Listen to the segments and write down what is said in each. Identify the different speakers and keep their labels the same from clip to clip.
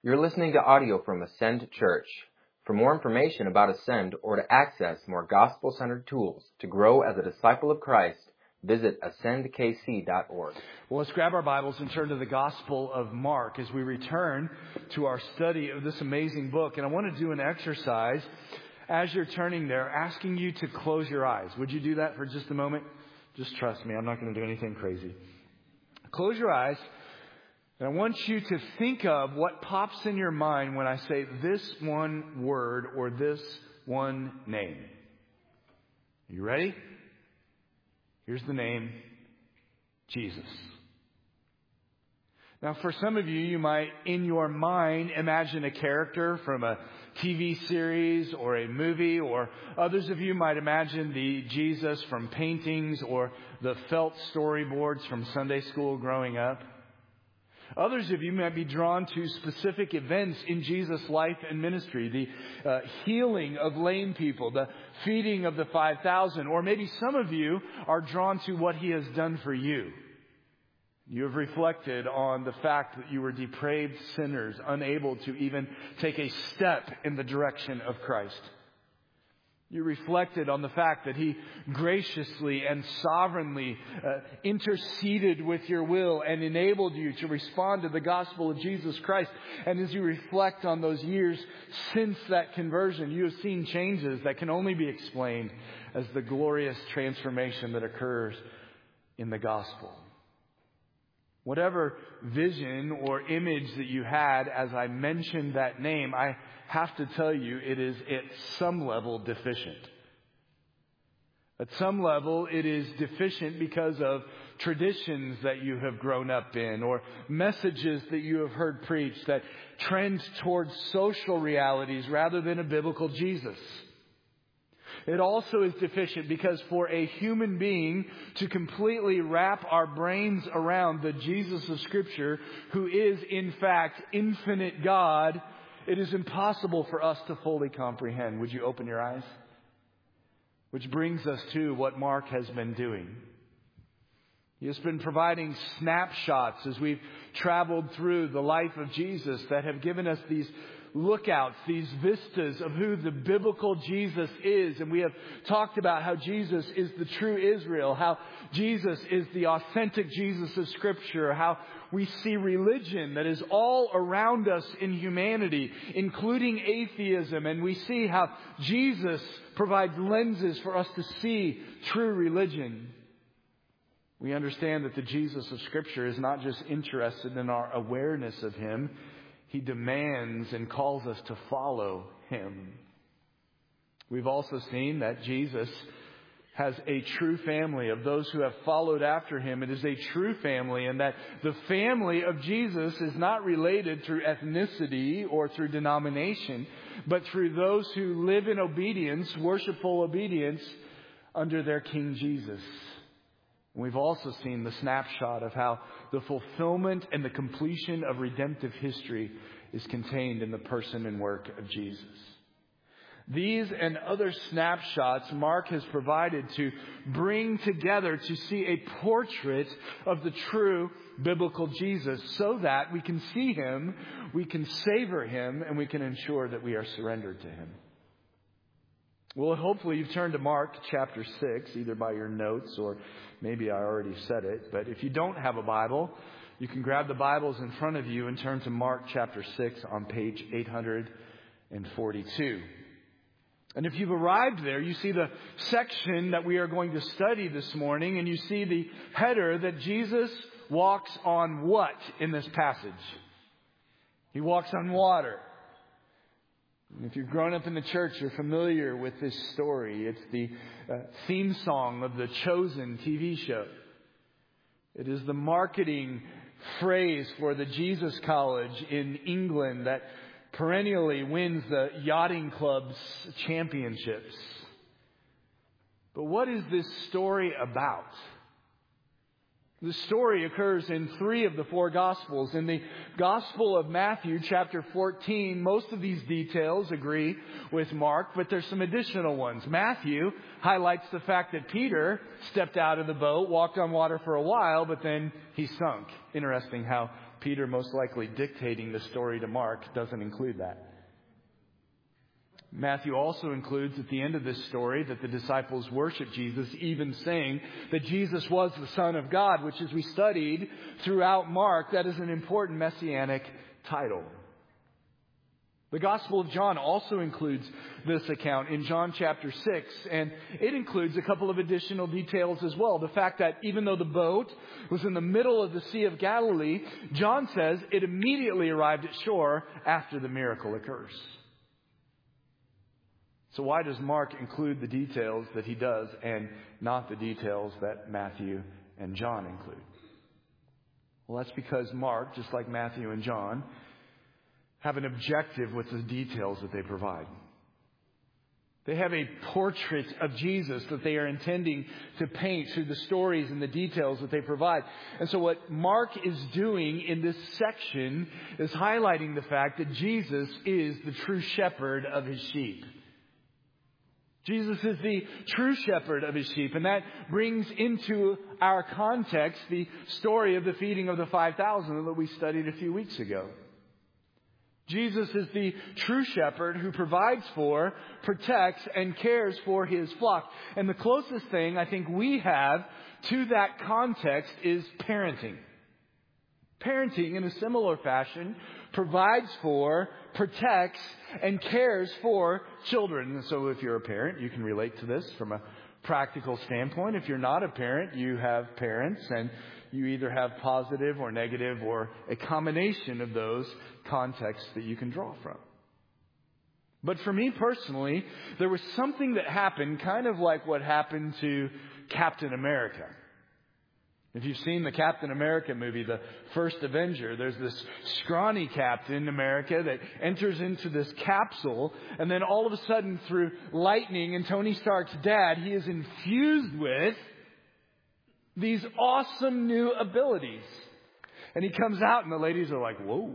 Speaker 1: You're listening to audio from Ascend Church. For more information about Ascend or to access more gospel-centered tools to grow as a disciple of Christ, visit ascendkc.org.
Speaker 2: Well, let's grab our Bibles and turn to the Gospel of Mark as we return to our study of this amazing book. And I want to do an exercise as you're turning there, asking you to close your eyes. Would you do that for just a moment? Just trust me, I'm not going to do anything crazy. Close your eyes. And I want you to think of what pops in your mind when I say this one word or this one name. Are you ready? Here's the name, Jesus. Now, for some of you, you might, in your mind, imagine a character from a TV series or a movie, or others of you might imagine the Jesus from paintings or the felt storyboards from Sunday school growing up. Others of you might be drawn to specific events in Jesus' life and ministry, the healing of lame people, the feeding of the 5,000, or maybe some of you are drawn to what He has done for you. You have reflected on the fact that you were depraved sinners, unable to even take a step in the direction of Christ. You reflected on the fact that He graciously and sovereignly interceded with your will and enabled you to respond to the gospel of Jesus Christ. And as you reflect on those years since that conversion, you have seen changes that can only be explained as the glorious transformation that occurs in the gospel. Whatever vision or image that you had as I mentioned that name, I have to tell you it is at some level deficient. At some level it is deficient because of traditions that you have grown up in or messages that you have heard preached that trend towards social realities rather than a biblical Jesus. It also is deficient because for a human being to completely wrap our brains around the Jesus of Scripture, who is in fact infinite God, it is impossible for us to fully comprehend. Would you open your eyes? Which brings us to what Mark has been doing. He has been providing snapshots as we've traveled through the life of Jesus that have given us these lookouts, these vistas of who the biblical Jesus is. And we have talked about how Jesus is the true Israel, how Jesus is the authentic Jesus of Scripture, how we see religion that is all around us in humanity, including atheism. And we see how Jesus provides lenses for us to see true religion. We understand that the Jesus of Scripture is not just interested in our awareness of Him. He demands and calls us to follow Him. We've also seen that Jesus has a true family of those who have followed after Him. It is a true family, and that the family of Jesus is not related through ethnicity or through denomination, but through those who live in obedience, worshipful obedience under their King Jesus. We've also seen the snapshot of how the fulfillment and the completion of redemptive history is contained in the person and work of Jesus. These and other snapshots Mark has provided to bring together to see a portrait of the true biblical Jesus so that we can see Him, we can savor Him, and we can ensure that we are surrendered to Him. Well, hopefully you've turned to Mark chapter 6, either by your notes or maybe I already said it. But if you don't have a Bible, you can grab the Bibles in front of you and turn to Mark chapter 6 on page 842. And if you've arrived there, you see the section that we are going to study this morning, and you see the header that Jesus walks on what in this passage? He walks on water. And if you've grown up in the church, you're familiar with this story. It's the theme song of the Chosen TV show. It is the marketing phrase for the Jesus College in England that perennially wins the yachting club's championships. But what is this story about? The story occurs in 3 of the 4 Gospels. In the Gospel of Matthew, chapter 14, most of these details agree with Mark, but there's some additional ones. Matthew highlights the fact that Peter stepped out of the boat, walked on water for a while, but then he sunk. Interesting how Peter most likely dictating the story to Mark doesn't include that. Matthew also includes at the end of this story that the disciples worship Jesus, even saying that Jesus was the Son of God, which, as we studied throughout Mark, that is an important messianic title. The Gospel of John also includes this account in John chapter 6, and it includes a couple of additional details as well. The fact that even though the boat was in the middle of the Sea of Galilee, John says it immediately arrived at shore after the miracle occurs. So why does Mark include the details that he does and not the details that Matthew and John include? Well, that's because Mark, just like Matthew and John, have an objective with the details that they provide. They have a portrait of Jesus that they are intending to paint through the stories and the details that they provide. And so what Mark is doing in this section is highlighting the fact that Jesus is the true shepherd of his sheep. Jesus is the true shepherd of his sheep, and that brings into our context the story of the feeding of the 5,000 that we studied a few weeks ago. Jesus is the true shepherd who provides for, protects, and cares for his flock. And the closest thing I think we have to that context is parenting. Parenting, in a similar fashion, provides for, protects, and cares for children. And so if you're a parent, you can relate to this from a practical standpoint. If you're not a parent, you have parents, and you either have positive or negative or a combination of those contexts that you can draw from. But for me personally, there was something that happened kind of like what happened to Captain America. If you've seen the Captain America movie, the first Avenger, there's this scrawny Captain America that enters into this capsule, and then all of a sudden through lightning and Tony Stark's dad, he is infused with these awesome new abilities. And he comes out and the ladies are like, whoa.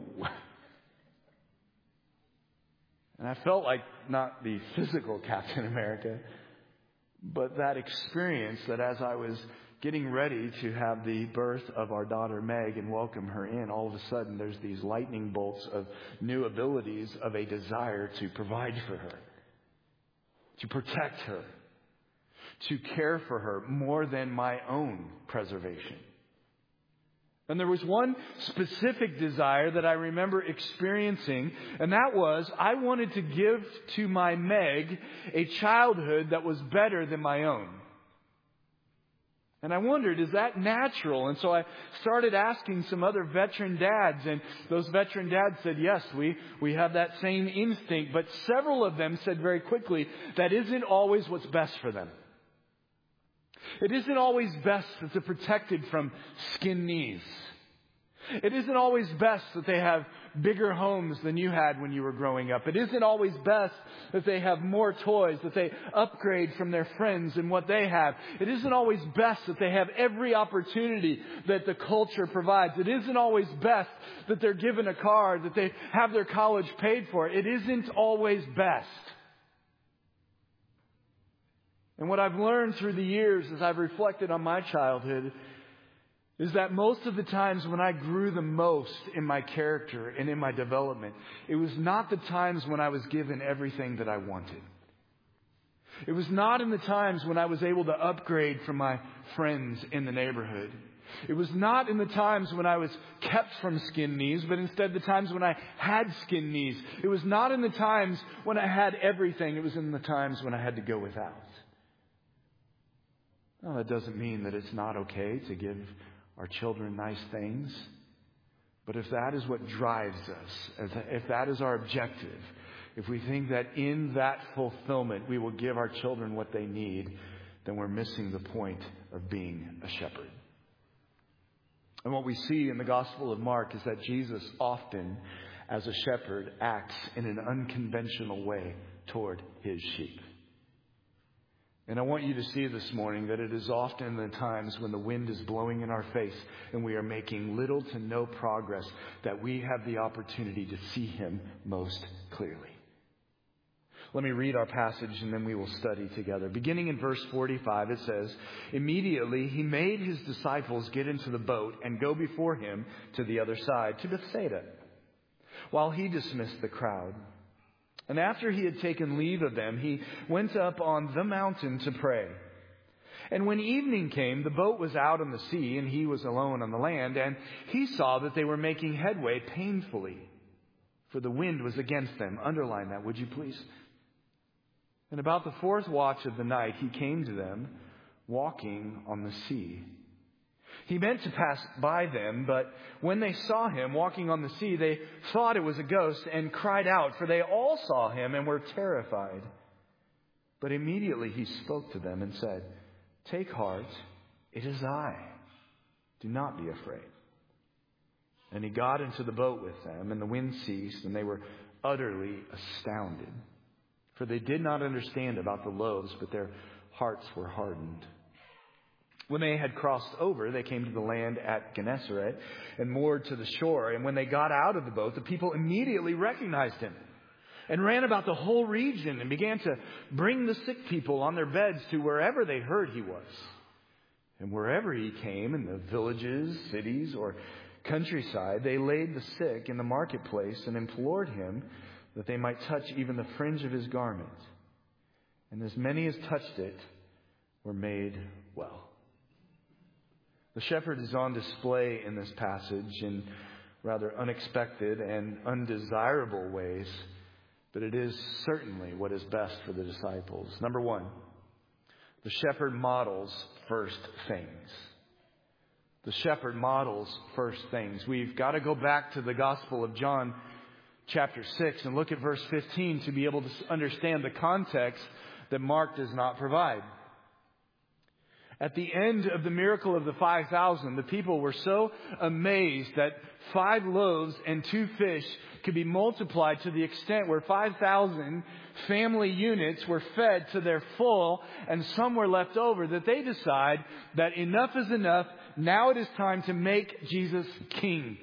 Speaker 2: And I felt like not the physical Captain America, but that experience that as I was getting ready to have the birth of our daughter Meg and welcome her in, all of a sudden there's these lightning bolts of new abilities of a desire to provide for her, to protect her, to care for her more than my own preservation. And there was one specific desire that I remember experiencing, and that was I wanted to give to my Meg a childhood that was better than my own. And I wondered, is that natural? And so I started asking some other veteran dads, and those veteran dads said, yes, we have that same instinct. But several of them said very quickly, that isn't always what's best for them. It isn't always best that they're protected from skin knees. It isn't always best that they have bigger homes than you had when you were growing up. It isn't always best that they have more toys, that they upgrade from their friends and what they have. It isn't always best that they have every opportunity that the culture provides. It isn't always best that they're given a car, that they have their college paid for. It isn't always best. And what I've learned through the years as I've reflected on my childhood is that most of the times when I grew the most in my character and in my development, it was not the times when I was given everything that I wanted. It was not in the times when I was able to upgrade from my friends in the neighborhood. It was not in the times when I was kept from skin knees, but instead the times when I had skin knees. It was not in the times when I had everything. It was in the times when I had to go without. Well, that doesn't mean that it's not okay to give our children nice things. But if that is what drives us, if that is our objective, if we think that in that fulfillment we will give our children what they need, then we're missing the point of being a shepherd. And what we see in the Gospel of Mark is that Jesus often, as a shepherd, acts in an unconventional way toward his sheep. And I want you to see this morning that it is often the times when the wind is blowing in our face and we are making little to no progress that we have the opportunity to see him most clearly. Let me read our passage and then we will study together. Beginning in verse 45, it says, "Immediately he made his disciples get into the boat and go before him to the other side, to Bethsaida, while he dismissed the crowd. And after he had taken leave of them, he went up on the mountain to pray. And when evening came, the boat was out on the sea, and he was alone on the land, and he saw that they were making headway painfully, for the wind was against them." Underline that, would you please? "And about the fourth watch of the night, he came to them, walking on the sea. He meant to pass by them, but when they saw him walking on the sea, they thought it was a ghost and cried out, for they all saw him and were terrified. But immediately he spoke to them and said, 'Take heart, it is I. Do not be afraid.' And he got into the boat with them, and the wind ceased, and they were utterly astounded. For they did not understand about the loaves, but their hearts were hardened. When they had crossed over, they came to the land at Gennesaret and moored to the shore. And when they got out of the boat, the people immediately recognized him and ran about the whole region and began to bring the sick people on their beds to wherever they heard he was. And wherever he came, in the villages, cities, or countryside, they laid the sick in the marketplace and implored him that they might touch even the fringe of his garment. And as many as touched it were made well." The shepherd is on display in this passage in rather unexpected and undesirable ways, but it is certainly what is best for the disciples. Number one, the shepherd models first things. The shepherd models first things. We've got to go back to the Gospel of John chapter 6 and look at verse 15 to be able to understand the context that Mark does not provide. At the end of the miracle of the 5,000, the people were so amazed that 5 loaves and 2 fish could be multiplied to the extent where 5,000 family units were fed to their full and some were left over, that they decide that enough is enough. Now it is time to make Jesus king.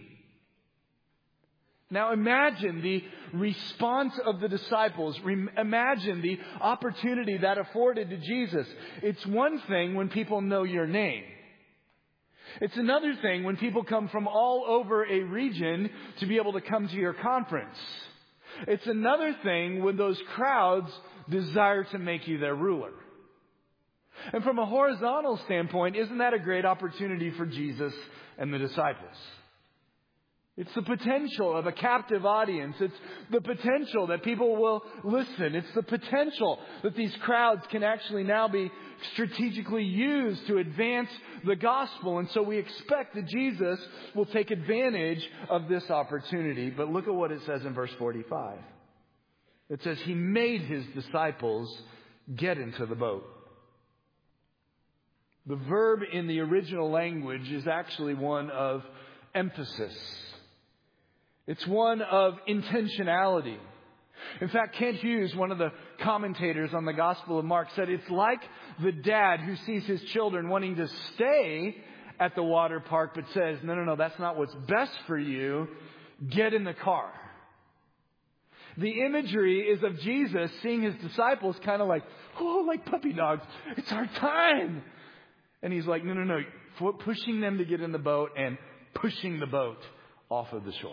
Speaker 2: Now imagine the response of the disciples. Imagine the opportunity that afforded to Jesus. It's one thing when people know your name. It's another thing when people come from all over a region to be able to come to your conference. It's another thing when those crowds desire to make you their ruler. And from a horizontal standpoint, isn't that a great opportunity for Jesus and the disciples? It's the potential of a captive audience. It's the potential that people will listen. It's the potential that these crowds can actually now be strategically used to advance the gospel. And so we expect that Jesus will take advantage of this opportunity. But look at what it says in verse 45. It says, he made his disciples get into the boat. The verb in the original language is actually one of emphasis. It's one of intentionality. In fact, Kent Hughes, one of the commentators on the Gospel of Mark, said it's like the dad who sees his children wanting to stay at the water park but says, no, that's not what's best for you. Get in the car. The imagery is of Jesus seeing his disciples kind of like, like puppy dogs. It's our time. And he's like, no, pushing them to get in the boat and pushing the boat off of the shore.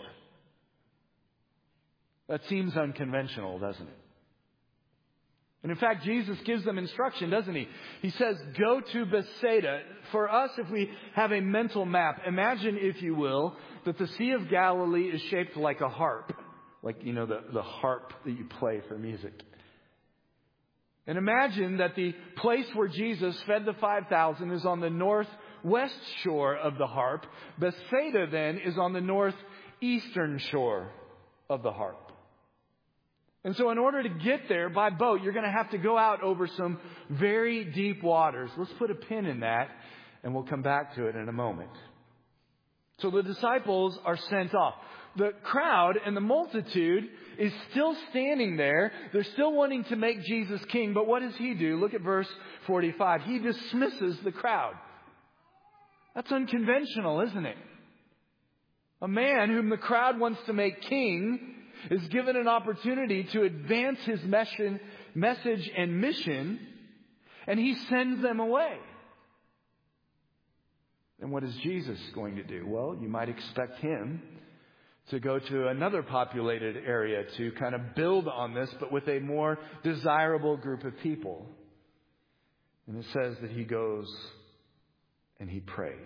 Speaker 2: That seems unconventional, doesn't it? And in fact, Jesus gives them instruction, doesn't he? He says, go to Bethsaida. For us, if we have a mental map, imagine, if you will, that the Sea of Galilee is shaped like a harp. Like, the harp that you play for music. And imagine that the place where Jesus fed the 5,000 is on the northwest shore of the harp. Bethsaida, then, is on the northeastern shore of the harp. And so in order to get there by boat, you're going to have to go out over some very deep waters. Let's put a pin in that, and we'll come back to it in a moment. So the disciples are sent off. The crowd and the multitude is still standing there. They're still wanting to make Jesus king. But what does he do? Look at verse 45. He dismisses the crowd. That's unconventional, isn't it? A man whom the crowd wants to make king is given an opportunity to advance his message and mission, and he sends them away. And what is Jesus going to do? Well, you might expect him to go to another populated area to kind of build on this, but with a more desirable group of people. And it says that he goes and he prays.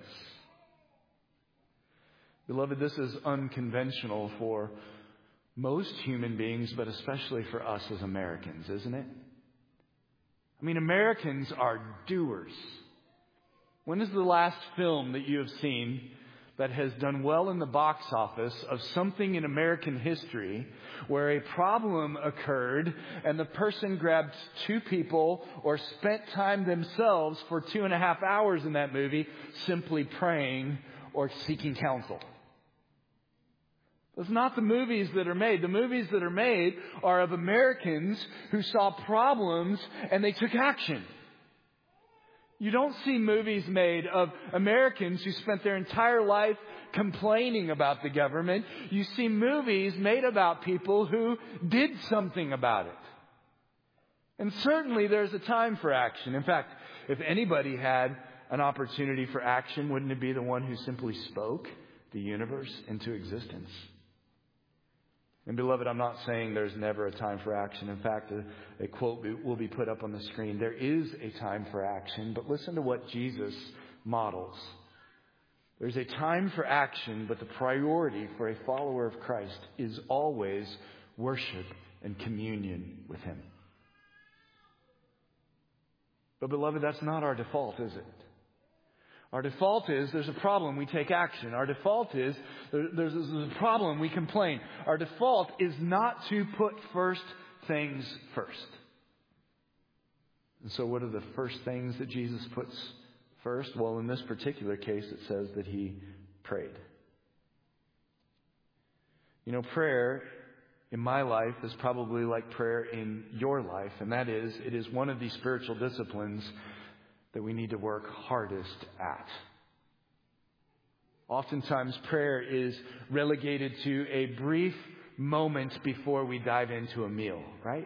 Speaker 2: Beloved, this is unconventional for most human beings, but especially for us as Americans, isn't it? I mean, Americans are doers. When is the last film that you have seen that has done well in the box office of something in American history where a problem occurred and the person grabbed two people or spent time themselves for 2.5 hours in that movie simply praying or seeking counsel? That's not the movies that are made. The movies that are made are of Americans who saw problems and they took action. You don't see movies made of Americans who spent their entire life complaining about the government. You see movies made about people who did something about it. And certainly there's a time for action. In fact, if anybody had an opportunity for action, wouldn't it be the one who simply spoke the universe into existence? And beloved, I'm not saying there's never a time for action. In fact, a quote will be put up on the screen. There is a time for action, but listen to what Jesus models. There's a time for action, but the priority for a follower of Christ is always worship and communion with Him. But beloved, that's not our default, is it? Our default is there's a problem, we take action. Our default is there's a problem, we complain. Our default is not to put first things first. And so what are the first things that Jesus puts first? Well, in this particular case, it says that He prayed. You know, prayer in my life is probably like prayer in your life, and that is, it is one of these spiritual disciplines that we need to work hardest at. Oftentimes, prayer is relegated to a brief moment before we dive into a meal, right?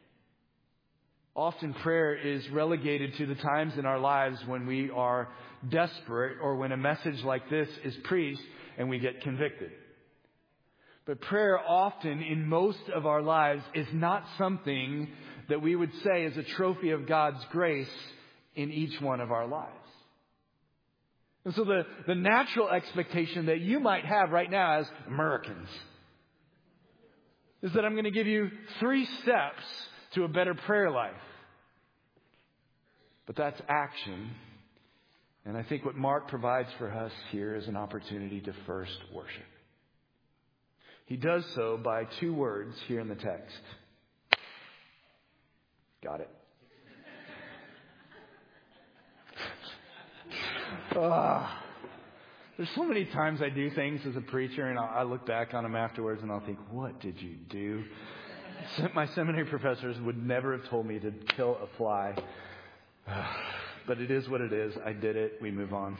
Speaker 2: Often prayer is relegated to the times in our lives when we are desperate or when a message like this is preached and we get convicted. But prayer often in most of our lives is not something that we would say is a trophy of God's grace in each one of our lives. And so the natural expectation that you might have right now as Americans is that I'm going to give you 3 steps to a better prayer life. But that's action. And I think what Mark provides for us here is an opportunity to first worship. He does so by 2 words here in the text. Got it. There's so many times I do things as a preacher and I look back on them afterwards and I'll think, what did you do? My seminary professors would never have told me to kill a fly. But it is what it is. I did it. We move on.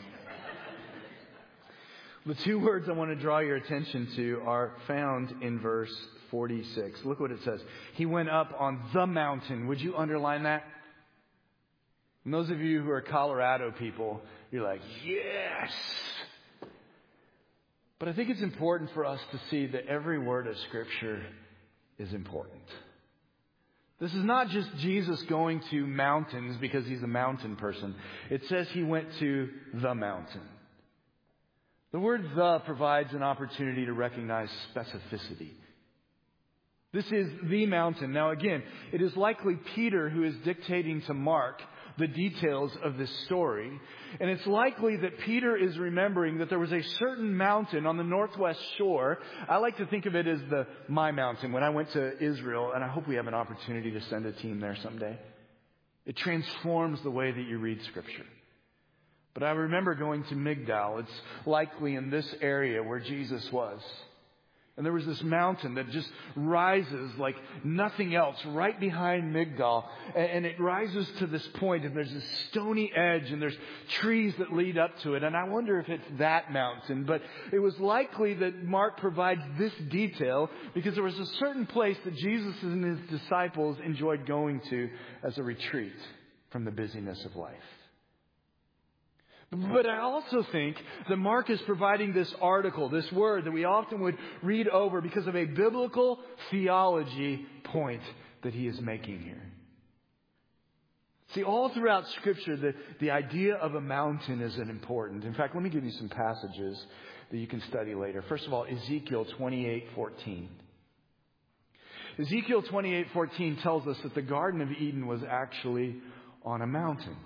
Speaker 2: The 2 words I want to draw your attention to are found in verse 46. Look what it says. He went up on the mountain. Would you underline that? And those of you who are Colorado people, you're like, yes! But I think it's important for us to see that every word of Scripture is important. This is not just Jesus going to mountains because He's a mountain person. It says He went to the mountain. The word "the" provides an opportunity to recognize specificity. This is the mountain. Now again, it is likely Peter who is dictating to Mark the details of this story. And it's likely that Peter is remembering that there was a certain mountain on the northwest shore. I like to think of it as my mountain. When I went to Israel, and I hope we have an opportunity to send a team there someday, it transforms the way that you read Scripture. But I remember going to Migdal. It's likely in this area where Jesus was. And there was this mountain that just rises like nothing else right behind Migdal. And it rises to this point, and there's this stony edge, and there's trees that lead up to it. And I wonder if it's that mountain. But it was likely that Mark provides this detail because there was a certain place that Jesus and his disciples enjoyed going to as a retreat from the busyness of life. But I also think that Mark is providing this article, this word that we often would read over because of a biblical theology point that he is making here. See, all throughout Scripture, the idea of a mountain is important. In fact, let me give you some passages that you can study later. First of all, Ezekiel 28:14. Ezekiel 28:14 tells us that the Garden of Eden was actually on a mountain.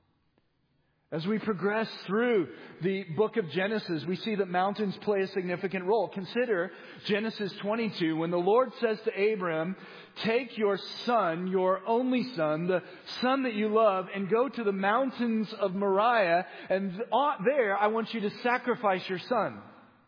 Speaker 2: As we progress through the book of Genesis, we see that mountains play a significant role. Consider Genesis 22, when the Lord says to Abram, take your son, your only son, the son that you love, and go to the mountains of Moriah, and there I want you to sacrifice your son.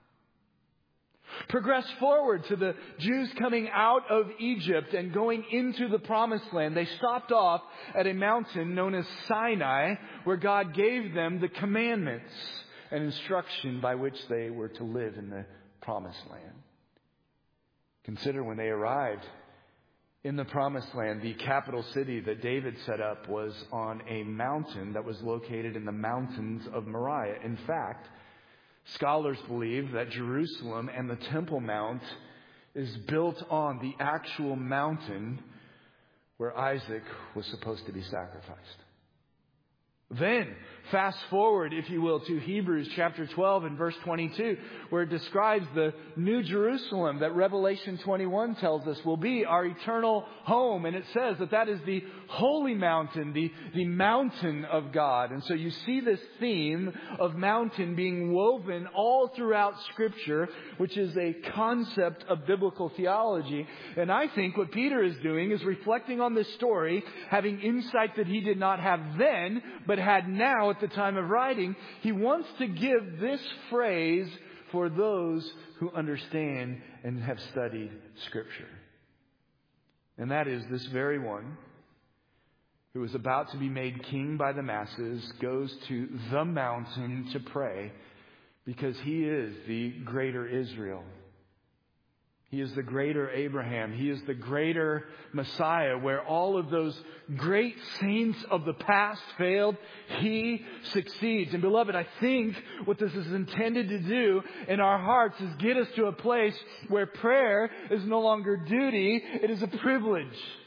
Speaker 2: Progress forward to the Jews coming out of Egypt and going into the Promised Land. They stopped off at a mountain known as Sinai, where God gave them the commandments and instruction by which they were to live in the Promised Land. Consider when they arrived in the Promised Land, the capital city that David set up was on a mountain that was located in the mountains of Moriah. In fact, scholars believe that Jerusalem and the Temple Mount is built on the actual mountain where Isaac was supposed to be sacrificed. Then, fast forward, if you will, to Hebrews chapter 12 and verse 22, where it describes the New Jerusalem that Revelation 21 tells us will be our eternal home. And it says that that is the holy mountain, the mountain of God. And so you see this theme of mountain being woven all throughout Scripture, which is a concept of biblical theology. And I think what Peter is doing is reflecting on this story, having insight that he did not have then, but had now at the time of writing. He wants to give this phrase for those who understand and have studied Scripture. And that is, this very one who is about to be made king by the masses goes to the mountain to pray because he is the greater Israel. He is the greater Abraham. He is the greater Messiah. Where all of those great saints of the past failed, he succeeds. And beloved, I think what this is intended to do in our hearts is get us to a place where prayer is no longer duty, it is a privilege.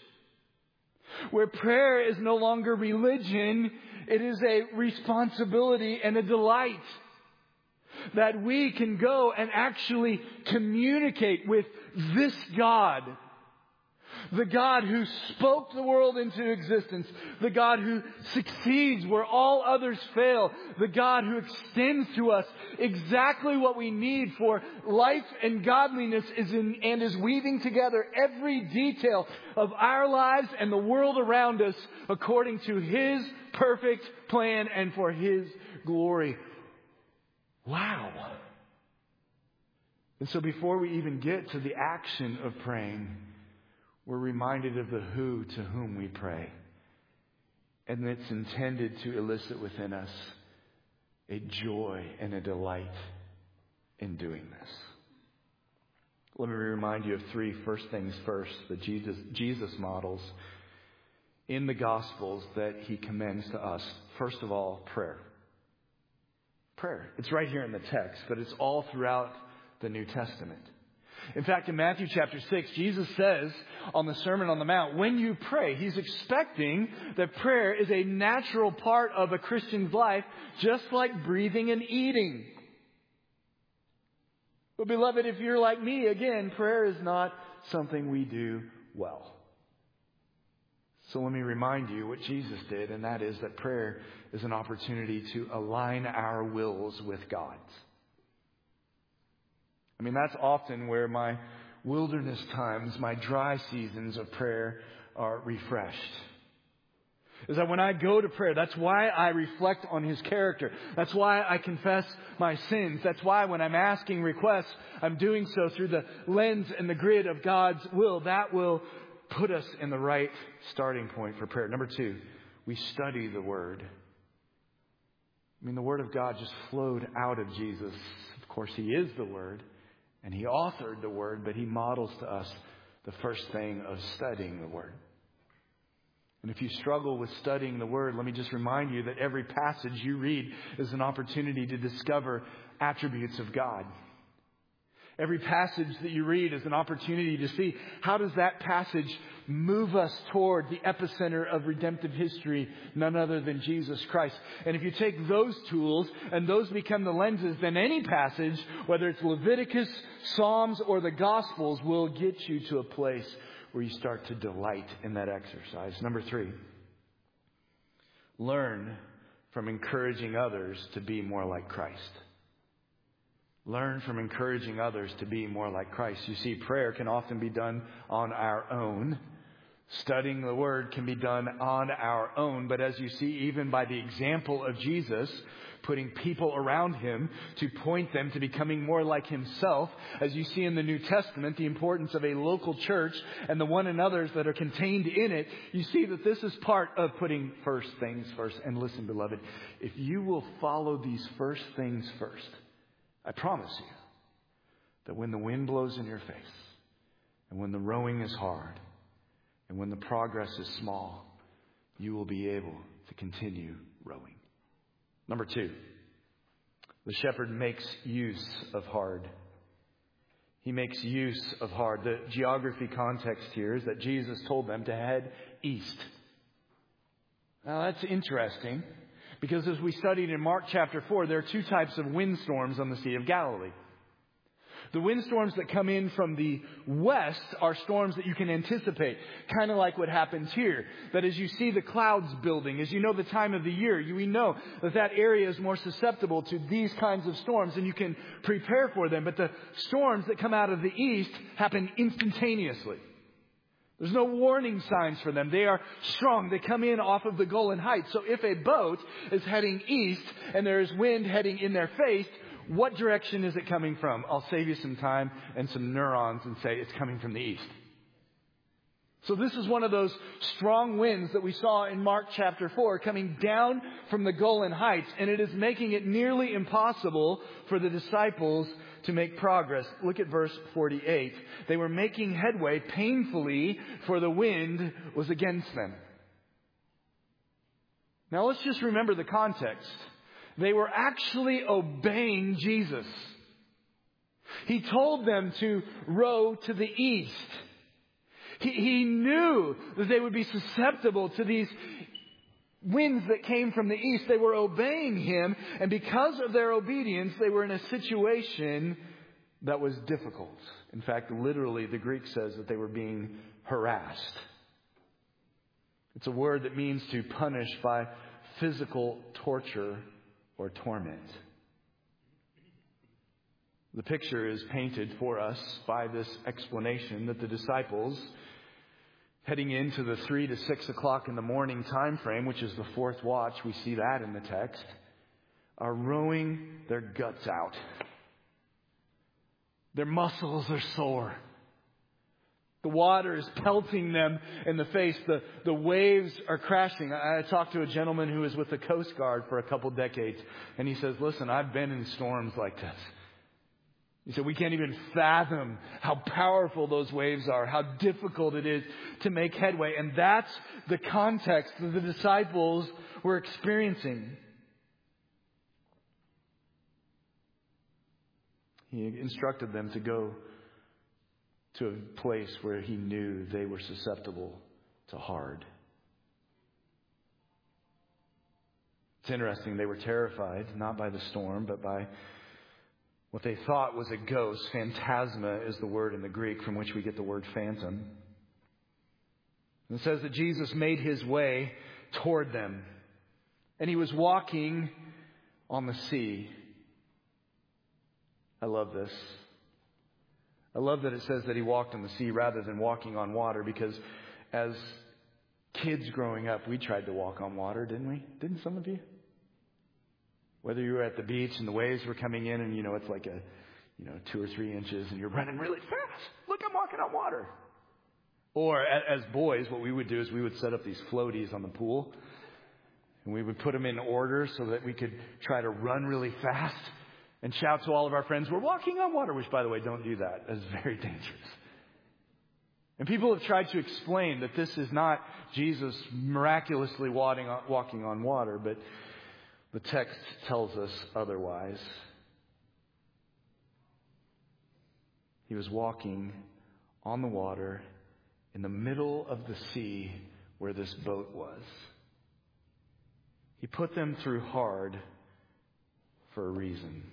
Speaker 2: Where prayer is no longer religion, it is a responsibility and a delight. That we can go and actually communicate with this God. The God who spoke the world into existence. The God who succeeds where all others fail. The God who extends to us exactly what we need for life and godliness and is weaving together every detail of our lives and the world around us according to His perfect plan and for His glory. Wow. And so before we even get to the action of praying, we're reminded of the who to whom we pray. And it's intended to elicit within us a joy and a delight in doing this. Let me remind you of three first things first that Jesus models in the Gospels that He commends to us. First of all, prayer. Prayer. It's right here in the text, but it's all throughout the New Testament. In fact, in Matthew chapter 6, Jesus says on the Sermon on the Mount, when you pray, He's expecting that prayer is a natural part of a Christian's life, just like breathing and eating. But beloved, if you're like me, again, prayer is not something we do well. So let me remind you what Jesus did, and that is that prayer is an opportunity to align our wills with God's. I mean, that's often where my wilderness times, my dry seasons of prayer are refreshed. Is that when I go to prayer, that's why I reflect on His character. That's why I confess my sins. That's why when I'm asking requests, I'm doing so through the lens and the grid of God's will. That will put us in the right starting point for prayer. Number 2, we study the Word. I mean, the Word of God just flowed out of Jesus. Of course, He is the Word, and He authored the Word, but He models to us the first thing of studying the Word. And if you struggle with studying the Word, let me just remind you that every passage you read is an opportunity to discover attributes of God. Every passage that you read is an opportunity to see how does that passage move us toward the epicenter of redemptive history, none other than Jesus Christ. And if you take those tools and those become the lenses, then any passage, whether it's Leviticus, Psalms, or the Gospels, will get you to a place where you start to delight in that exercise. Number 3, learn from encouraging others to be more like Christ. Learn from encouraging others to be more like Christ. You see, prayer can often be done on our own. Studying the Word can be done on our own. But as you see, even by the example of Jesus, putting people around Him to point them to becoming more like Himself, as you see in the New Testament, the importance of a local church and the one another's that are contained in it, you see that this is part of putting first things first. And listen, beloved, if you will follow these first things first, I promise you that when the wind blows in your face, and when the rowing is hard, and when the progress is small, you will be able to continue rowing. Number 2, the shepherd makes use of hard. He makes use of hard. The geography context here is that Jesus told them to head east. Now that's interesting, because as we studied in Mark chapter 4, there are 2 types of windstorms on the Sea of Galilee. The windstorms that come in from the west are storms that you can anticipate, kind of like what happens here. That as you see the clouds building, as you know the time of the year, we know that that area is more susceptible to these kinds of storms, and you can prepare for them. But the storms that come out of the east happen instantaneously. There's no warning signs for them. They are strong. They come in off of the Golan Heights. So if a boat is heading east and there is wind heading in their face, what direction is it coming from? I'll save you some time and some neurons and say it's coming from the east. So this is one of those strong winds that we saw in Mark chapter 4 coming down from the Golan Heights, and it is making it nearly impossible for the disciples to make progress. Look at verse 48. They were making headway painfully, for the wind was against them. Now let's just remember the context. They were actually obeying Jesus. He told them to row to the east. He knew that they would be susceptible to these winds that came from the east. They were obeying Him, and because of their obedience, they were in a situation that was difficult. In fact, literally, the Greek says that they were being harassed. It's a word that means to punish by physical torture or torment. The picture is painted for us by this explanation that the disciples, heading into the 3 to 6 o'clock in the morning time frame, which is the 4th watch, we see that in the text, are rowing their guts out. Their muscles are sore. The water is pelting them in the face. The waves are crashing. I talked to a gentleman who was with the Coast Guard for a couple decades, and he says, listen, I've been in storms like this. He said, we can't even fathom how powerful those waves are, how difficult it is to make headway. And that's the context that the disciples were experiencing. He instructed them to go to a place where He knew they were susceptible to hard. It's interesting, they were terrified, not by the storm, but by what they thought was a ghost. Phantasma is the word in the Greek from which we get the word phantom. And it says that Jesus made His way toward them, and He was walking on the sea. I love this. I love that it says that He walked on the sea rather than walking on water, because as Kids growing up, we tried to walk on water, didn't we? Didn't some of you? Whether you were at the beach and the waves were coming in and, it's like 2 or 3 inches and you're running really fast. Look, I'm walking on water. Or as boys, what we would do is we would set up these floaties on the pool and we would put them in order so that we could try to run really fast and shout to all of our friends, we're walking on water, which, by the way, don't do that. That's very dangerous. And people have tried to explain that this is not Jesus miraculously walking on water, but the text tells us otherwise. He was walking on the water in the middle of the sea where this boat was. He put them through hard for a reason.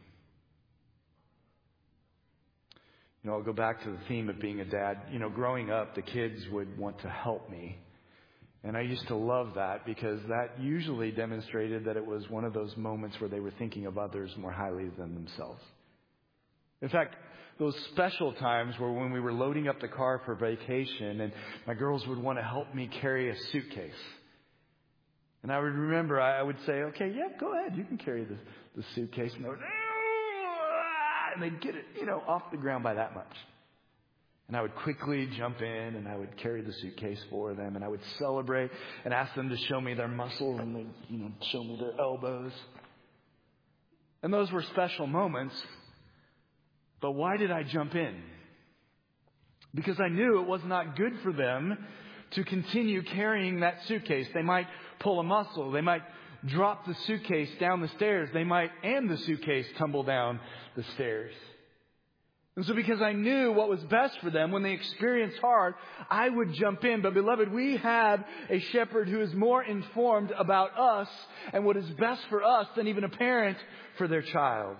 Speaker 2: I'll go back to the theme of being a dad. Growing up, the kids would want to help me. And I used to love that because that usually demonstrated that it was one of those moments where they were thinking of others more highly than themselves. In fact, those special times were when we were loading up the car for vacation and my girls would want to help me carry a suitcase. And I would remember, I would say, okay, yeah, go ahead. You can carry the suitcase. And they'd get it, off the ground by that much. And I would quickly jump in and I would carry the suitcase for them and I would celebrate and ask them to show me their muscles and they'd, show me their elbows. And those were special moments. But why did I jump in? Because I knew it was not good for them to continue carrying that suitcase. They might pull a muscle. They might drop the suitcase down the stairs. And the suitcase tumble down the stairs. And so because I knew what was best for them when they experienced hard, I would jump in. But beloved, we have a shepherd who is more informed about us and what is best for us than even a parent for their child.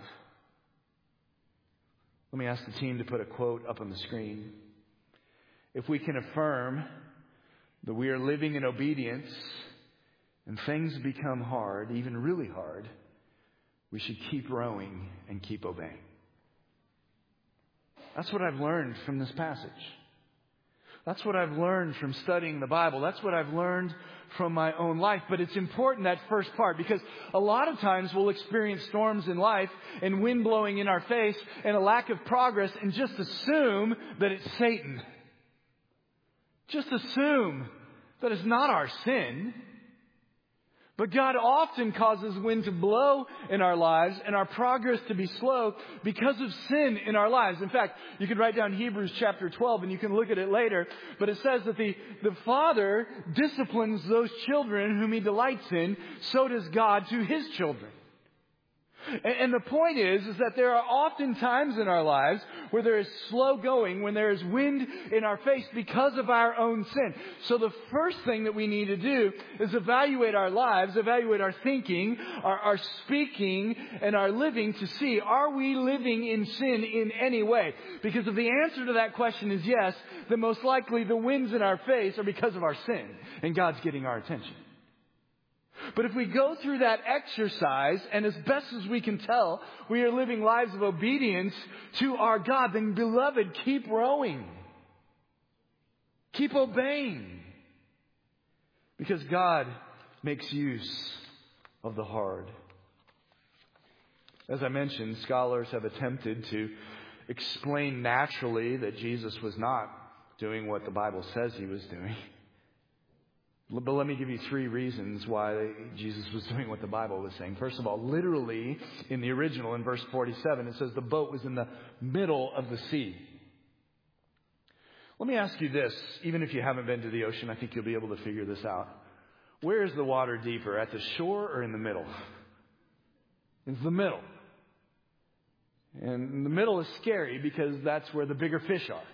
Speaker 2: Let me ask the team to put a quote up on the screen. If we can affirm that we are living in obedience and things become hard, even really hard, we should keep rowing and keep obeying. That's what I've learned from this passage. That's what I've learned from studying the Bible. That's what I've learned from my own life. But it's important, that first part, because a lot of times we'll experience storms in life and wind blowing in our face and a lack of progress and just assume that it's Satan. Just assume that it's not our sin. But God often causes wind to blow in our lives and our progress to be slow because of sin in our lives. In fact, you can write down Hebrews chapter 12 and you can look at it later. But it says that the Father disciplines those children whom He delights in. So does God to His children. And the point is that there are often times in our lives where there is slow going, when there is wind in our face because of our own sin. So the first thing that we need to do is evaluate our lives, evaluate our thinking, our speaking, and our living to see, are we living in sin in any way? Because if the answer to that question is yes, then most likely the winds in our face are because of our sin, and God's getting our attention. But if we go through that exercise, and as best as we can tell, we are living lives of obedience to our God, then beloved, keep rowing. Keep obeying. Because God makes use of the hard. As I mentioned, scholars have attempted to explain naturally that Jesus was not doing what the Bible says He was doing. But let me give you 3 reasons why Jesus was doing what the Bible was saying. First of all, literally in the original, in verse 47, it says the boat was in the middle of the sea. Let me ask you this. Even if you haven't been to the ocean, I think you'll be able to figure this out. Where is the water deeper, at the shore or in the middle? It's the middle. And the middle is scary because that's where the bigger fish are.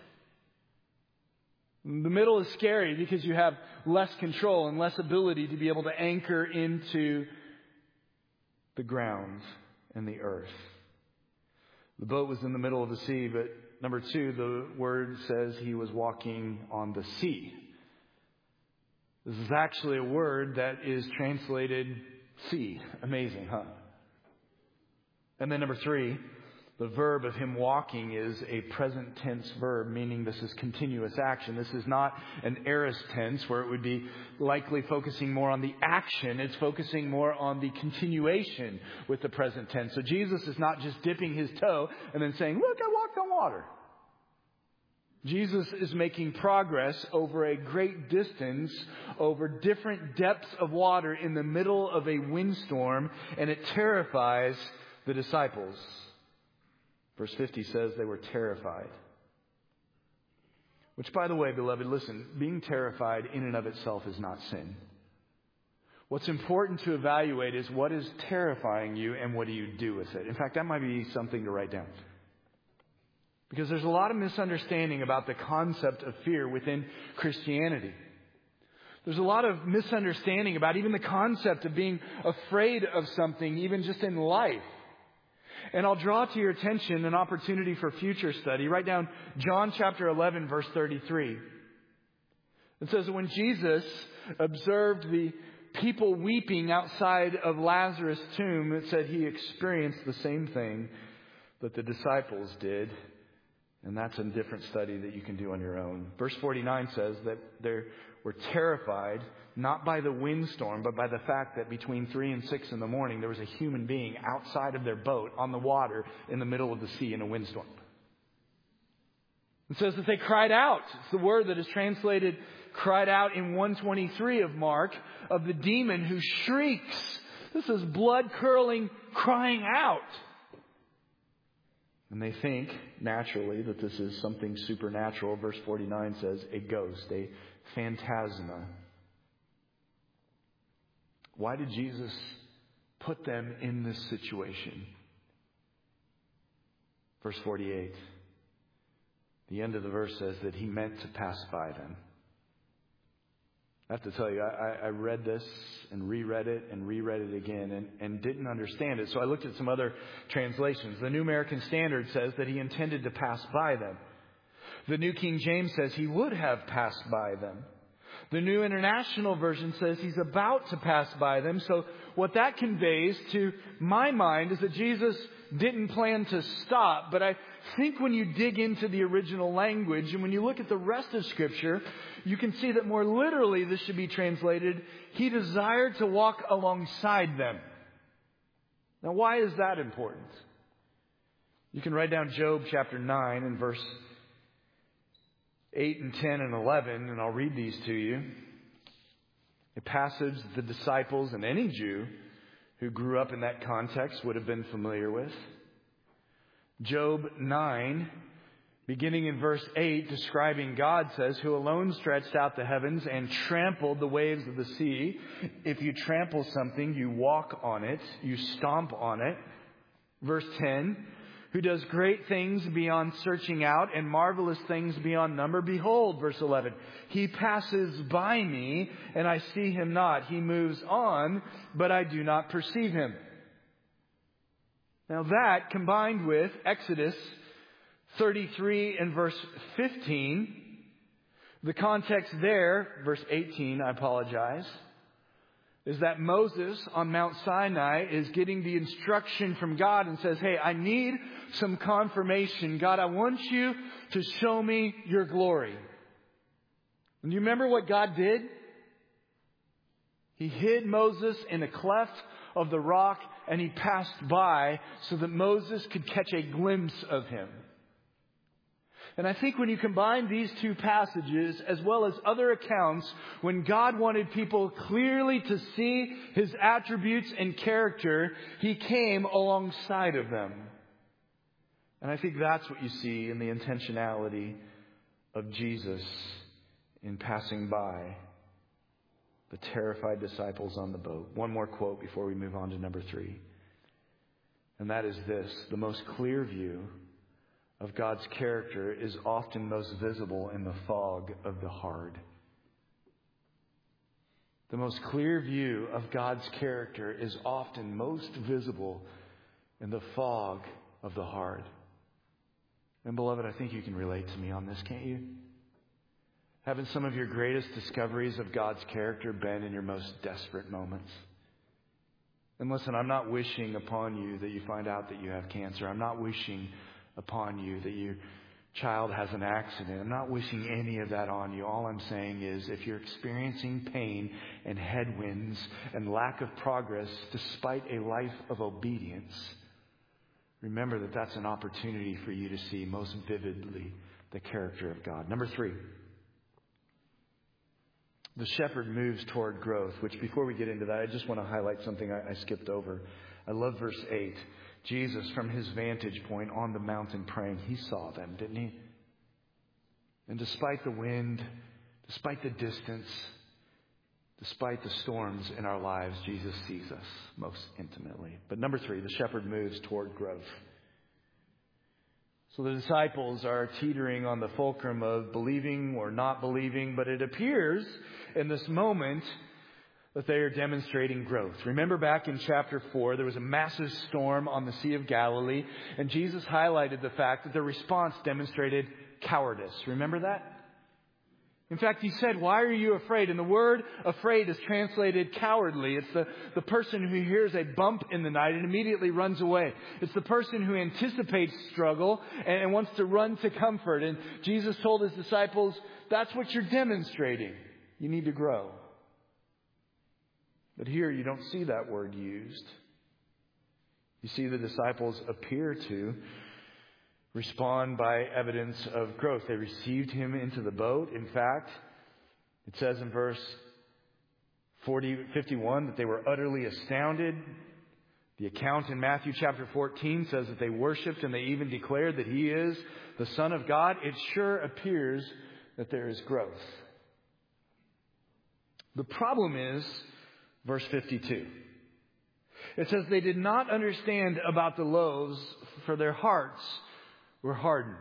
Speaker 2: The middle is scary because you have less control and less ability to be able to anchor into the ground and the earth. The boat was in the middle of the sea, but number 2, the word says He was walking on the sea. This is actually a word that is translated sea. Amazing, huh? And then number 3, The verb of him walking is a present tense verb, meaning this is continuous action. This is not an aorist tense where it would be likely focusing more on the action. It's focusing more on the continuation with the present tense. So Jesus is not just dipping his toe and then saying, look, I walked on water. Jesus is making progress over a great distance, over different depths of water in the middle of a windstorm, and it terrifies the disciples. Verse 50 says they were terrified. Which, by the way, beloved, listen, being terrified in and of itself is not sin. What's important to evaluate is what is terrifying you and what do you do with it. In fact, that might be something to write down. Because there's a lot of misunderstanding about the concept of fear within Christianity. There's a lot of misunderstanding about even the concept of being afraid of something, even just in life. And I'll draw to your attention an opportunity for future study. Write down John chapter 11, verse 33. It says, when Jesus observed the people weeping outside of Lazarus' tomb, it said he experienced the same thing that the disciples did. And that's a different study that you can do on your own. Verse 49 says that they were terrified, not by the windstorm, but by the fact that between 3 and 6 in the morning, there was a human being outside of their boat on the water in the middle of the sea in a windstorm. It says that they cried out. It's the word that is translated cried out in 123 of Mark, of the demon who shrieks. This is blood-curdling crying out. And they think, naturally, that this is something supernatural. Verse 49 says, a ghost, a phantasma. Why did Jesus put them in this situation? Verse 48. The end of the verse says that he meant to pass by them. I have to tell you, I read this and reread it again and didn't understand it. So I looked at some other translations. The New American Standard says that he intended to pass by them. The New King James says he would have passed by them. The New International Version says he's about to pass by them. So what that conveys to my mind is that Jesus didn't plan to stop. But I think when you dig into the original language and when you look at the rest of Scripture, you can see that more literally this should be translated, he desired to walk alongside them. Now, why is that important? You can write down Job chapter 9 and verse 8 and 10 and 11, and I'll read these to you. A passage the disciples and any Jew who grew up in that context would have been familiar with. Job 9, beginning in verse 8, describing God says, who alone stretched out the heavens and trampled the waves of the sea. If you trample something, you walk on it, you stomp on it. Verse 10, who does great things beyond searching out and marvelous things beyond number. Behold, verse 11, he passes by me and I see him not. He moves on, but I do not perceive him. Now that, combined with Exodus 33 and verse 15, the context there, verse 18, I apologize, is that Moses on Mount Sinai is getting the instruction from God and says, hey, I need some confirmation. God, I want you to show me your glory. And you remember what God did? He hid Moses in a cleft of the rock and he passed by so that Moses could catch a glimpse of him. And I think when you combine these two passages, as well as other accounts, when God wanted people clearly to see his attributes and character, he came alongside of them. And I think that's what you see in the intentionality of Jesus in passing by the terrified disciples on the boat. One more quote before we move on to number 3. And that is this: the most clear view of God's character is often most visible in the fog of the heart. The most clear view of God's character is often most visible in the fog of the heart. And beloved, I think you can relate to me on this, can't you? Haven't some of your greatest discoveries of God's character been in your most desperate moments? And listen, I'm not wishing upon you that you find out that you have cancer. I'm not wishing upon you that your child has an accident. I'm not wishing any of that on you. All I'm saying is if you're experiencing pain and headwinds and lack of progress despite a life of obedience, remember that that's an opportunity for you to see most vividly the character of God. Number 3. The shepherd moves toward growth, which before we get into that, I just want to highlight something I skipped over. I love verse 8. Jesus, from his vantage point on the mountain praying, he saw them, didn't he? And despite the wind, despite the distance, despite the storms in our lives, Jesus sees us most intimately. But number 3, the shepherd moves toward growth. So the disciples are teetering on the fulcrum of believing or not believing, but it appears in this moment that they are demonstrating growth. Remember back in chapter 4, there was a massive storm on the Sea of Galilee, and Jesus highlighted the fact that their response demonstrated cowardice. Remember that? In fact, he said, "Why are you afraid?" And the word afraid is translated cowardly. It's the person who hears a bump in the night and immediately runs away. It's the person who anticipates struggle and wants to run to comfort. And Jesus told his disciples, that's what you're demonstrating. You need to grow. But here you don't see that word used. You see the disciples appear to respond by evidence of growth. They received him into the boat. In fact, it says in verse 51 that they were utterly astounded. The account in Matthew chapter 14 says that they worshiped and they even declared that he is the Son of God. It sure appears that there is growth. The problem is verse 52. It says they did not understand about the loaves, for their hearts were hardened.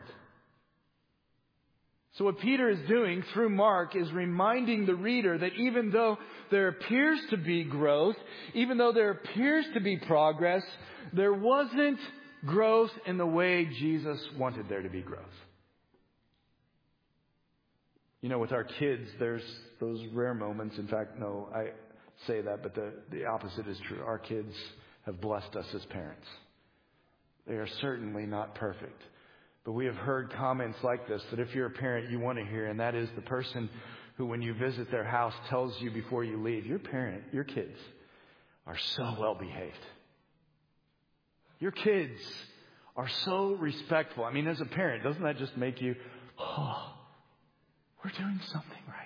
Speaker 2: So what Peter is doing through Mark is reminding the reader that even though there appears to be growth, even though there appears to be progress, there wasn't growth in the way Jesus wanted there to be growth. You know, with our kids, there's those rare moments. In fact, no, I say that, but the opposite is true. Our kids have blessed us as parents. They are certainly not perfect. But we have heard comments like this that if you're a parent, you want to hear, and that is the person who, when you visit their house, tells you before you leave, your kids are so well behaved. Your kids are so respectful. I mean, as a parent, doesn't that just make you, oh, we're doing something right?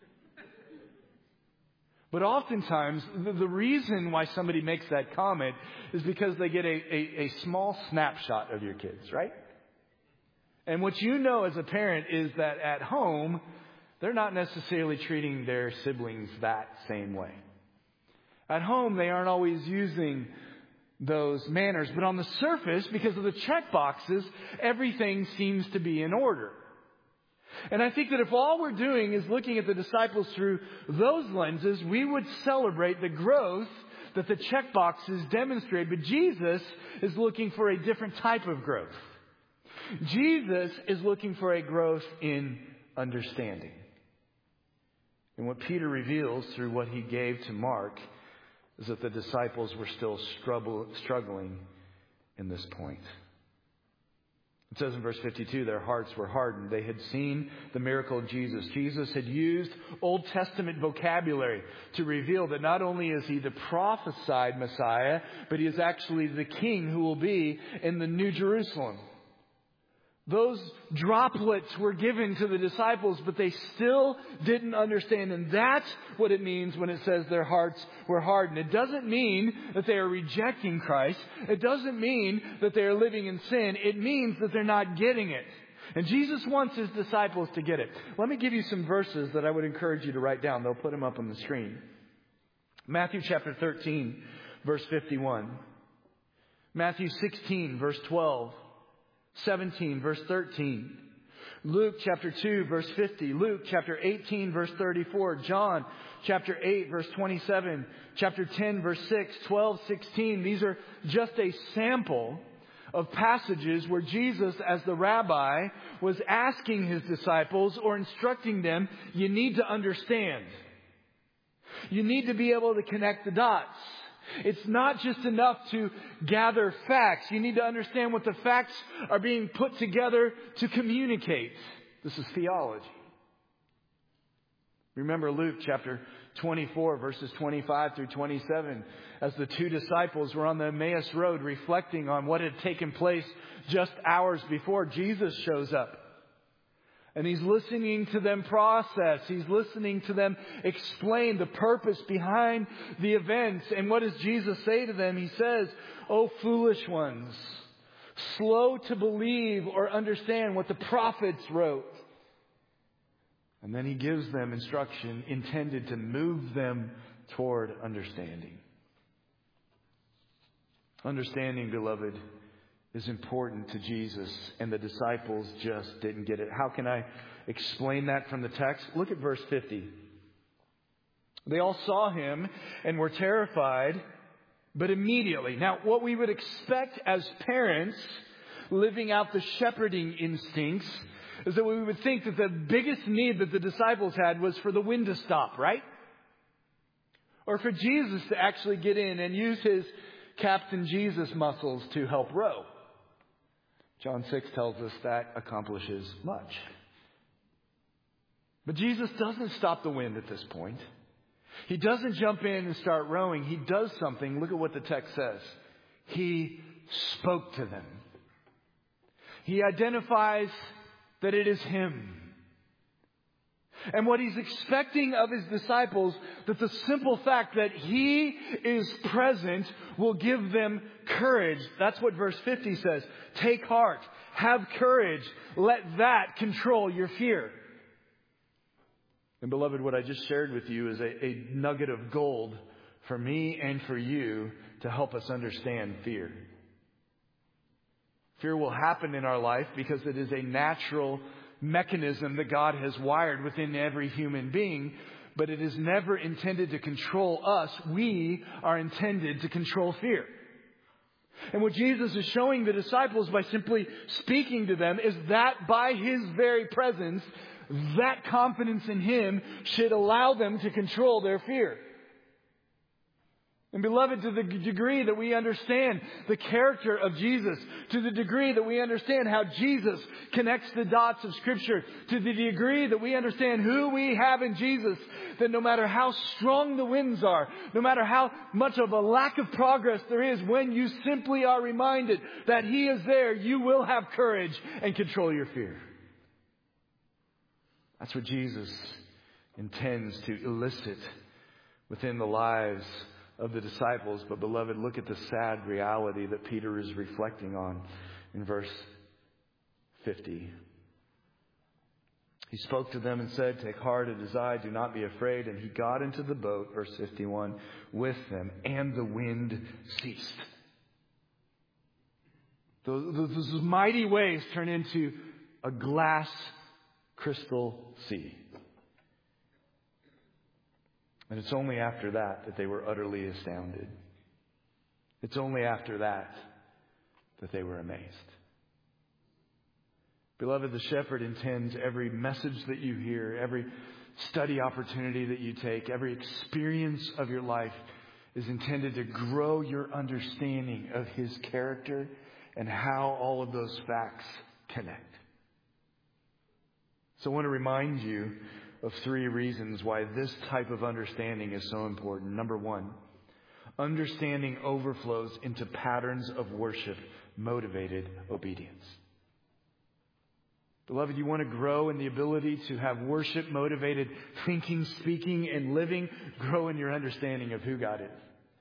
Speaker 2: But oftentimes, the reason why somebody makes that comment is because they get a small snapshot of your kids, right? And what you know as a parent is that at home, they're not necessarily treating their siblings that same way. At home, they aren't always using those manners. But on the surface, because of the check boxes, everything seems to be in order. And I think that if all we're doing is looking at the disciples through those lenses, we would celebrate the growth that the check boxes demonstrate. But Jesus is looking for a different type of growth. Jesus is looking for a growth in understanding. And what Peter reveals through what he gave to Mark is that the disciples were still struggling in this point. It says in verse 52, their hearts were hardened. They had seen the miracle of Jesus. Jesus had used Old Testament vocabulary to reveal that not only is he the prophesied Messiah, but he is actually the king who will be in the New Jerusalem. Those droplets were given to the disciples, but they still didn't understand. And that's what it means when it says their hearts were hardened. It doesn't mean that they are rejecting Christ. It doesn't mean that they are living in sin. It means that they're not getting it. And Jesus wants his disciples to get it. Let me give you some verses that I would encourage you to write down. They'll put them up on the screen. Matthew chapter 13, verse 51. Matthew 16, verse 12. 17, verse 13. Luke chapter 2, verse 50. Luke chapter 18, verse 34. John chapter 8, verse 27. Chapter 10, verse 6. 12, 16. These are just a sample of passages where Jesus, as the rabbi, was asking his disciples or instructing them, you need to understand. You need to be able to connect the dots. It's not just enough to gather facts. You need to understand what the facts are being put together to communicate. This is theology. Remember Luke chapter 24, verses 25 through 27, as the two disciples were on the Emmaus Road reflecting on what had taken place just hours before. Jesus shows up. And He's listening to them process. He's listening to them explain the purpose behind the events. And what does Jesus say to them? He says, "O foolish ones, slow to believe or understand what the prophets wrote." And then He gives them instruction intended to move them toward understanding. Understanding, beloved, is important to Jesus, and the disciples just didn't get it. How can I explain that from the text? Look at verse 50. They all saw Him and were terrified, but immediately. Now, what we would expect as parents living out the shepherding instincts is that we would think that the biggest need that the disciples had was for the wind to stop, right? Or for Jesus to actually get in and use His Captain Jesus muscles to help row. John 6 tells us that accomplishes much. But Jesus doesn't stop the wind at this point. He doesn't jump in and start rowing. He does something. Look at what the text says. He spoke to them. He identifies that it is Him. And what He's expecting of His disciples, that the simple fact that He is present will give them courage. That's what verse 50 says. Take heart. Have courage. Let that control your fear. And beloved, what I just shared with you is a nugget of gold for me and for you to help us understand fear. Fear will happen in our life because it is a natural mechanism that God has wired within every human being, but it is never intended to control us. We are intended to control fear. And what Jesus is showing the disciples by simply speaking to them is that by His very presence, that confidence in Him should allow them to control their fear. And beloved, to the degree that we understand the character of Jesus, to the degree that we understand how Jesus connects the dots of Scripture, to the degree that we understand who we have in Jesus, that no matter how strong the winds are, no matter how much of a lack of progress there is, when you simply are reminded that He is there, you will have courage and control your fear. That's what Jesus intends to elicit within the lives of the disciples. But beloved, look at the sad reality that Peter is reflecting on in verse 50. He spoke to them and said, "Take heart, it is I, do not be afraid." And He got into the boat, verse 51, with them, and the wind ceased. Those mighty waves turn into a glass crystal sea. And it's only after that they were utterly astounded. It's only after that they were amazed. Beloved, the shepherd intends every message that you hear, every study opportunity that you take, every experience of your life is intended to grow your understanding of His character and how all of those facts connect. So I want to remind you of 3 reasons why this type of understanding is so important. Number 1, understanding overflows into patterns of worship motivated obedience. Beloved, you want to grow in the ability to have worship motivated thinking, speaking, and living. Grow in your understanding of who God is.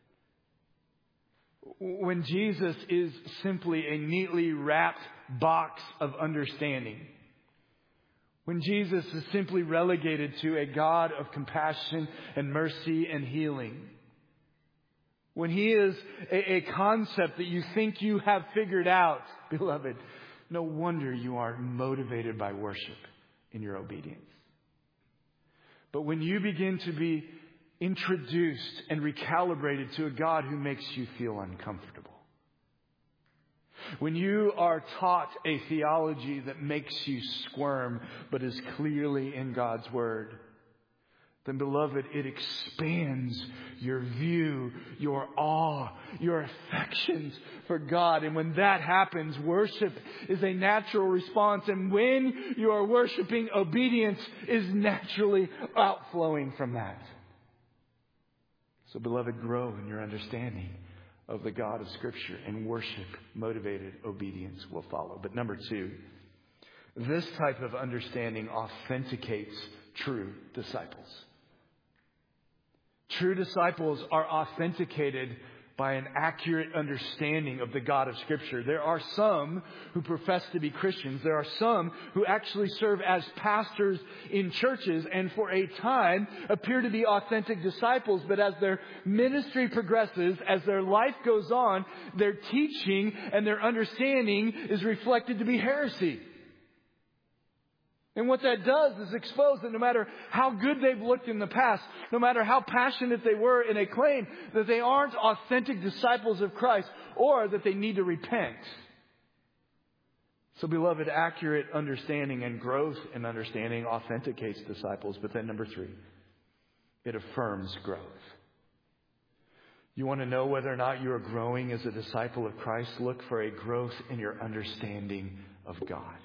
Speaker 2: When Jesus is simply a neatly wrapped box of understanding, when Jesus is simply relegated to a God of compassion and mercy and healing, when He is a concept that you think you have figured out, beloved, no wonder you are motivated by worship in your obedience. But when you begin to be introduced and recalibrated to a God who makes you feel uncomfortable, when you are taught a theology that makes you squirm but is clearly in God's Word, then beloved, it expands your view, your awe, your affections for God. And when that happens, worship is a natural response. And when you are worshiping, obedience is naturally outflowing from that. So beloved, grow in your understanding of the God of Scripture, and worship-motivated obedience will follow. But number two, this type of understanding authenticates true disciples. True disciples are authenticated by an accurate understanding of the God of Scripture. There are some who profess to be Christians. There are some who actually serve as pastors in churches and for a time appear to be authentic disciples. But as their ministry progresses, as their life goes on, their teaching and their understanding is reflected to be heresy. And what that does is expose that no matter how good they've looked in the past, no matter how passionate they were in a claim, that they aren't authentic disciples of Christ, or that they need to repent. So, beloved, accurate understanding and growth in understanding authenticates disciples. But then number three, it affirms growth. You want to know whether or not you are growing as a disciple of Christ? Look for a growth in your understanding of God.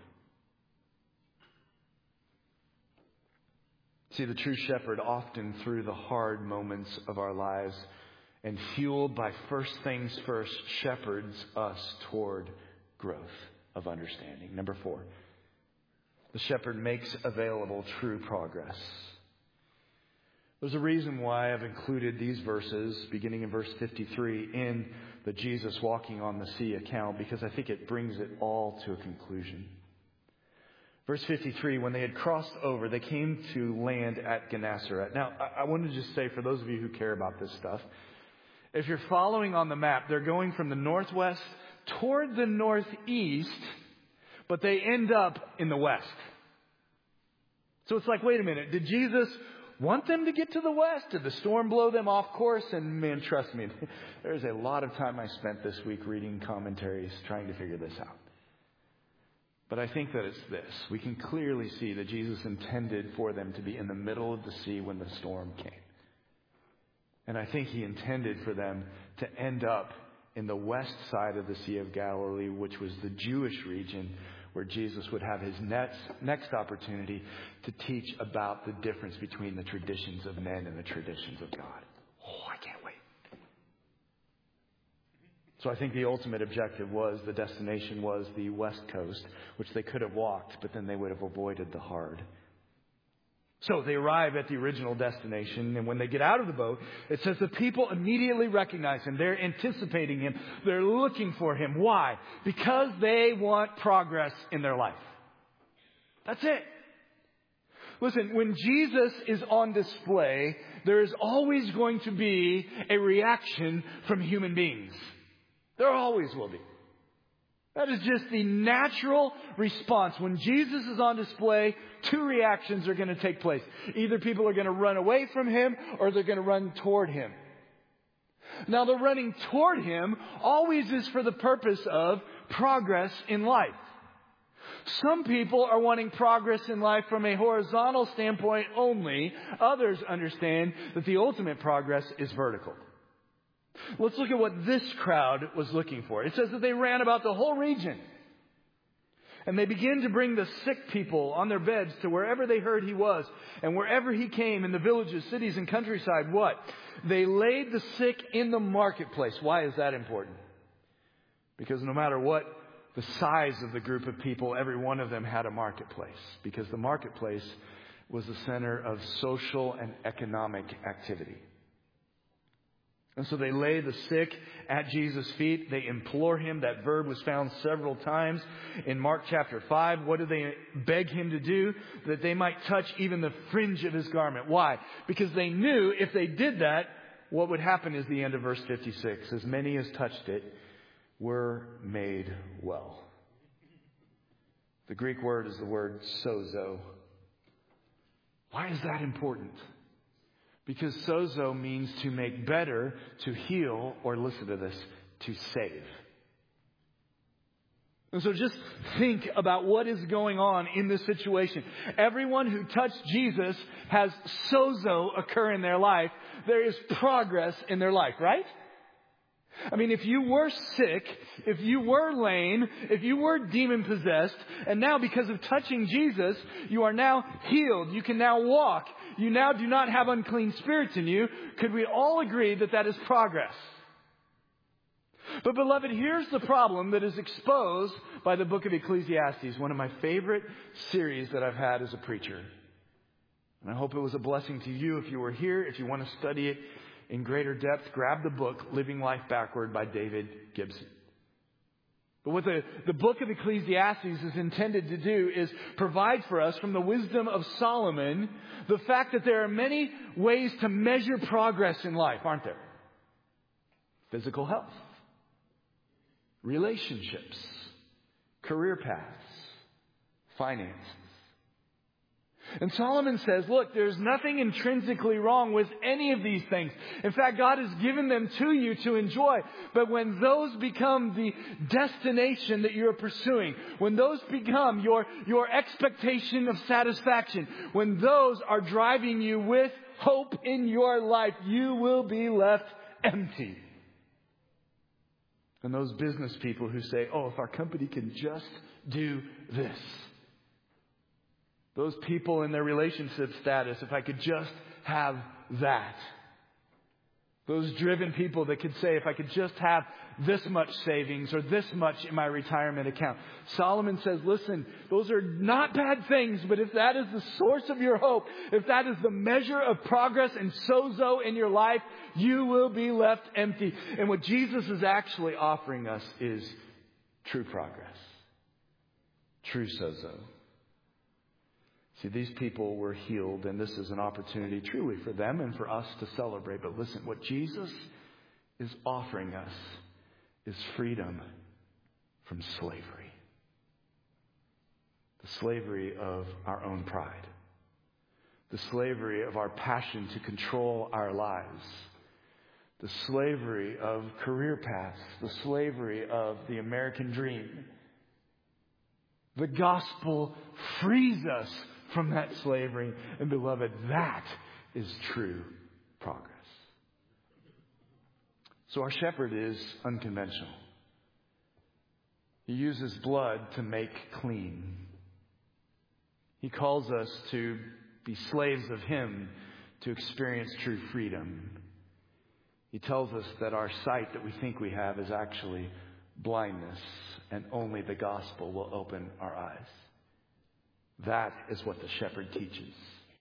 Speaker 2: See, the true shepherd often through the hard moments of our lives and fueled by first things first shepherds us toward growth of understanding. Number four, the shepherd makes available true progress. There's a reason why I've included these verses beginning in verse 53 in the Jesus walking on the sea account, because I think it brings it all to a conclusion. Verse 53, when they had crossed over, they came to land at Gennesaret. Now, I want to just say, for those of you who care about this stuff, if you're following on the map, they're going from the northwest toward the northeast, but they end up in the west. So it's like, wait a minute, did Jesus want them to get to the west? Did the storm blow them off course? And man, trust me, there's a lot of time I spent this week reading commentaries trying to figure this out. But I think that it's this. We can clearly see that Jesus intended for them to be in the middle of the sea when the storm came. And I think he intended for them to end up in the west side of the Sea of Galilee, which was the Jewish region where Jesus would have his next opportunity to teach about the difference between the traditions of men and the traditions of God. Oh, I can't wait. So I think the ultimate objective was, the destination was the west coast, which they could have walked, but then they would have avoided the hard. So they arrive at the original destination, and when they get out of the boat, it says the people immediately recognize him. They're anticipating him. They're looking for him. Why? Because they want progress in their life. That's it. Listen, when Jesus is on display, there is always going to be a reaction from human beings. There always will be. That is just the natural response. When Jesus is on display, two reactions are going to take place. Either people are going to run away from him or they're going to run toward him. Now, the running toward him always is for the purpose of progress in life. Some people are wanting progress in life from a horizontal standpoint only. Others understand that the ultimate progress is vertical. Let's look at what this crowd was looking for. It says that they ran about the whole region. And they began to bring the sick people on their beds to wherever they heard he was. And wherever he came, in the villages, cities, and countryside, what? They laid the sick in the marketplace. Why is that important? Because no matter what the size of the group of people, every one of them had a marketplace. Because the marketplace was the center of social and economic activity. And so they lay the sick at Jesus' feet. They implore him. That verb was found several times in Mark chapter 5. What do they beg him to do? That they might touch even the fringe of his garment. Why? Because they knew if they did that, what would happen is the end of verse 56. As many as touched it were made well. The Greek word is the word sozo. Why is that important? Because sozo means to make better, to heal, or listen to this, to save. And so just think about what is going on in this situation. Everyone who touched Jesus has sozo occur in their life. There is progress in their life, right? I mean, if you were sick, if you were lame, if you were demon-possessed, and now because of touching Jesus, you are now healed. You can now walk. You now do not have unclean spirits in you. Could we all agree that that is progress? But beloved, here's the problem that is exposed by the book of Ecclesiastes, one of my favorite series that I've had as a preacher. And I hope it was a blessing to you if you were here. If you want to study it in greater depth, grab the book, Living Life Backward by David Gibson. But what the book of Ecclesiastes is intended to do is provide for us from the wisdom of Solomon the fact that there are many ways to measure progress in life, aren't there? Physical health, relationships, career paths, finances. And Solomon says, look, there's nothing intrinsically wrong with any of these things. In fact, God has given them to you to enjoy. But when those become the destination that you're pursuing, when those become your expectation of satisfaction, when those are driving you with hope in your life, you will be left empty. And those business people who say, oh, if our company can just do this. Those people in their relationship status, if I could just have that. Those driven people that could say, if I could just have this much savings or this much in my retirement account. Solomon says, listen, those are not bad things, but if that is the source of your hope, if that is the measure of progress and sozo in your life, you will be left empty. And what Jesus is actually offering us is true progress. True sozo. See, these people were healed, and this is an opportunity truly for them and for us to celebrate. But listen, what Jesus is offering us is freedom from slavery. The slavery of our own pride. The slavery of our passion to control our lives. The slavery of career paths. The slavery of the American dream. The gospel frees us from that slavery. And beloved, that is true progress. So our shepherd is unconventional. He uses blood to make clean. He calls us to be slaves of Him to experience true freedom. He tells us that our sight that we think we have is actually blindness, and only the gospel will open our eyes. That is what the shepherd teaches.